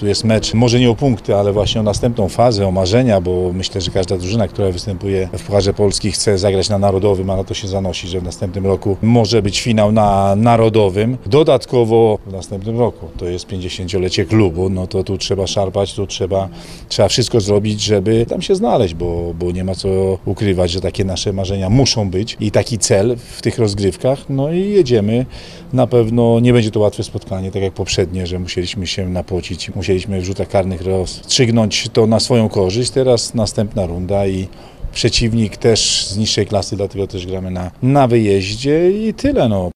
tu jest mecz, może nie o punkty, ale właśnie o następną fazę, o marzenia, bo myślę, że każda drużyna, która występuje w Pucharze Polski, chce zagrać na Narodowym, a na to się zanosi, że w następnym roku może być finał na Narodowym. Dodatkowo w następnym roku to jest 50-lecie klubu, no to tu trzeba szarpać, tu trzeba wszystko zrobić, żeby tam się znaleźć, bo nie ma co ukrywać, że takie nasze marzenia muszą być i taki cel w tych rozgrywkach, no i jedziemy. Na pewno nie będzie to łatwe spotkanie, tak jak poprzednie, że musieliśmy się napocić, musieliśmy w rzutach karnych rozstrzygnąć to na swoją korzyść. Teraz następna runda i przeciwnik też z niższej klasy, dlatego też gramy na wyjeździe i tyle. No.